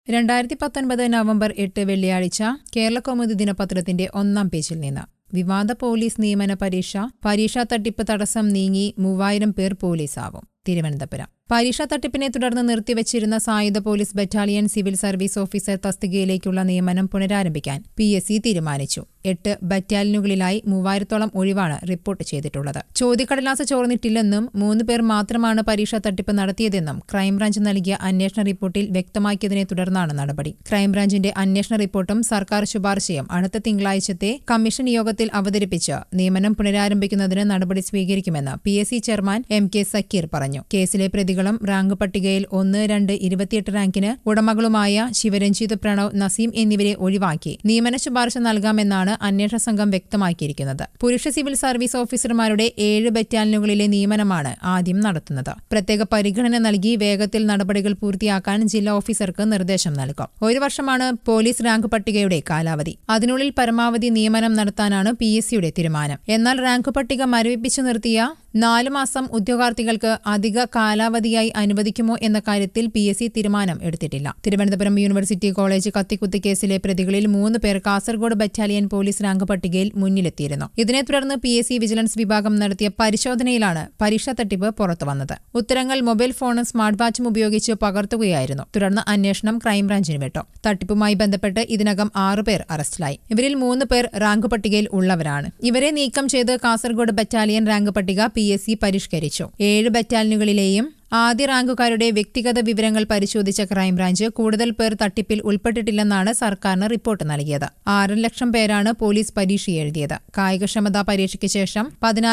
2019 November 8 വെള്ളിയാഴ്ച കേരളകൗമുദി ദിനപത്രത്തിന്റെ 1-ാം പേജിൽ നിന്ന് വിവാദ പോലീസ് നിയമന പരീക്ഷാ തട്ടിപ്പ് തടസ്സം നീങ്ങി 3000 പേർ പോലീസാവും. തിരുവനന്തപുരം പരീക്ഷാ തട്ടിപ്പിനെ തുടർന്ന് നിർത്തിവച്ചിരുന്ന സായുധ police battalion civil service officer തസ്തികയിലേക്കുള്ള നിയമനം പുനരാരംഭിക്കാൻ PSC തീരുമാനിച്ചു. 8 ബറ്റാലിയനുകളിലായി 3000-ഓളം ഒഴിവാണ് റിപ്പോർട്ട് ചെയ്തിട്ടുള്ളത്. ചോദ്യക്കടലാസ് ചോർന്നിട്ടില്ലെന്നും 3 പേർ മാത്രമാണ് പരീക്ഷാ തട്ടിപ്പ് നടത്തിയതെന്നും ക്രൈംബ്രാഞ്ച് നൽകിയ അന്വേഷണ റിപ്പോർട്ടിൽ വ്യക്തമാക്കിയതിനെ തുടർന്നാണ് നടപടി. ക്രൈംബ്രാഞ്ചിന്റെ അന്വേഷണ റിപ്പോർട്ടും സർക്കാർ ശുപാർശയും അടുത്ത തിങ്കളാഴ്ചത്തെ കമ്മീഷൻ യോഗത്തിൽ അവതരിപ്പിച്ച് നിയമനം പുനരാരംഭിക്കുന്നതിന് നടപടി സ്വീകരിക്കുമെന്ന് PSC ചെയർമാൻ MK സക്കീർ പറഞ്ഞു. കേസിലെ പ്രതികളും റാങ്ക് പട്ടികയിൽ 1, 2, 28 റാങ്കിന് ഉടമകളുമായ ശിവരഞ്ജിത്ത്, പ്രണവ്, നസീം എന്നിവരെ ഒഴിവാക്കി നിയമന ശുപാർശ നൽകാമെന്നാണ് അന്വേഷണ സംഘം വ്യക്തമാക്കിയിരിക്കുന്നത്. പുരുഷ സിവിൽ സർവീസ് ഓഫീസർമാരുടെ 7 ബറ്റാലിയനുകളിലെ നിയമനമാണ് ആദ്യം നടത്തുന്നത്. പ്രത്യേക പരിഗണന നൽകി വേഗത്തിൽ നടപടികൾ പൂർത്തിയാക്കാൻ ജില്ലാ ഓഫീസർക്ക് നിർദ്ദേശം നൽകും. 1 വർഷമാണ് പോലീസ് റാങ്ക് പട്ടികയുടെ കാലാവധി. അതിനുള്ളിൽ പരമാവധി നിയമനം നടത്താനാണ് PSCയുടെ തീരുമാനം. എന്നാൽ റാങ്ക് പട്ടിക മരവിപ്പിച്ചു നിർത്തിയ 4 മാസം ഉദ്യോഗാർത്ഥികൾക്ക് അധിക കാലാവധിയായി അനുവദിക്കുമോ എന്ന കാര്യത്തിൽ PSC തീരുമാനം എടുത്തിട്ടില്ല. തിരുവനന്തപുരം യൂണിവേഴ്സിറ്റി കോളേജ് കത്തിക്കുത്ത് കേസിലെ പ്രതികളിൽ 3 പേർ കാസർഗോഡ് ബറ്റാലിയൻ പോലീസ് റാങ്ക് പട്ടികയിൽ മുന്നിലെത്തിയിരുന്നു. ഇതിനെ തുടർന്ന് PSC വിജിലൻസ് വിഭാഗം നടത്തിയ പരിശോധനയിലാണ് പരീക്ഷാ തട്ടിപ്പ് പുറത്തുവന്നത്. ഉത്തരങ്ങൾ മൊബൈൽ ഫോണും സ്മാർട്ട് വാച്ചും ഉപയോഗിച്ച് പകർത്തുകയായിരുന്നു. തുടർന്ന് അന്വേഷണം ക്രൈംബ്രാഞ്ചിന് വിട്ടു. തട്ടിപ്പുമായി ബന്ധപ്പെട്ട് ഇതിനകം 6 പേർ അറസ്റ്റിലായി. ഇവരിൽ 3 പേർ റാങ്ക് പട്ടികയിൽ ഉള്ളവരാണ്. ഇവരെ നീക്കം ചെയ്ത് കാസർഗോഡ് ബറ്റാലിയൻ റാങ്ക് പട്ടിക PSC പരിഷ്കരിച്ചു. 7 ബറ്റാലിയനുകളിലെയും ആദ്യ റാങ്കുകാരുടെ വ്യക്തിഗത വിവരങ്ങൾ പരിശോധിച്ച ക്രൈംബ്രാഞ്ച് കൂടുതൽ പേർ തട്ടിപ്പിൽ ഉൾപ്പെട്ടിട്ടില്ലെന്നാണ് സർക്കാരിന് റിപ്പോർട്ട് നൽകിയത്. 6 ലക്ഷം പേരാണ് പോലീസ് പരീക്ഷ എഴുതിയത്. കായികക്ഷമതാ പരീക്ഷയ്ക്ക് ശേഷം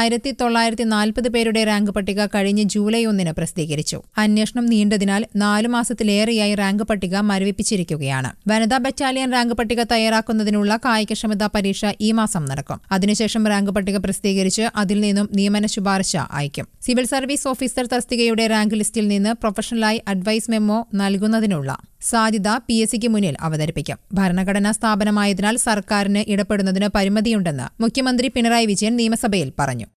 10,940 പേരുടെ റാങ്ക് പട്ടിക കഴിഞ്ഞ ജൂലൈ 1 പ്രസിദ്ധീകരിച്ചു. അന്വേഷണം നീണ്ടതിനാൽ 4 മാസത്തിലേറെയായി റാങ്ക് പട്ടിക മരവിപ്പിച്ചിരിക്കുകയാണ്. വനിതാ ബറ്റാലിയൻ റാങ്ക് പട്ടിക തയ്യാറാക്കുന്നതിനുള്ള കായികക്ഷമതാ പരീക്ഷ ഈ മാസം നടക്കും. അതിനുശേഷം റാങ്ക് പട്ടിക പ്രസിദ്ധീകരിച്ച് അതിൽ നിന്നും നിയമന ശുപാർശ അയക്കും. സിവിൽ സർവീസ് ഓഫീസർ തസ്തികയുടെ റാങ്ക് ലിസ്റ്റിൽ നിന്ന് പ്രൊഫഷണലായി അഡ്വൈസ് മെമ്മോ നൽകുന്നതിനുള്ള സാധ്യത PSCക്ക് മുന്നിൽ അവതരിപ്പിക്കും. ഭരണഘടനാ സ്ഥാപനമായതിനാൽ സർക്കാരിന് ഇടപെടുന്നതിന് പരിമിതിയുണ്ടെന്ന് മുഖ്യമന്ത്രി പിണറായി വിജയൻ നിയമസഭയിൽ പറഞ്ഞു.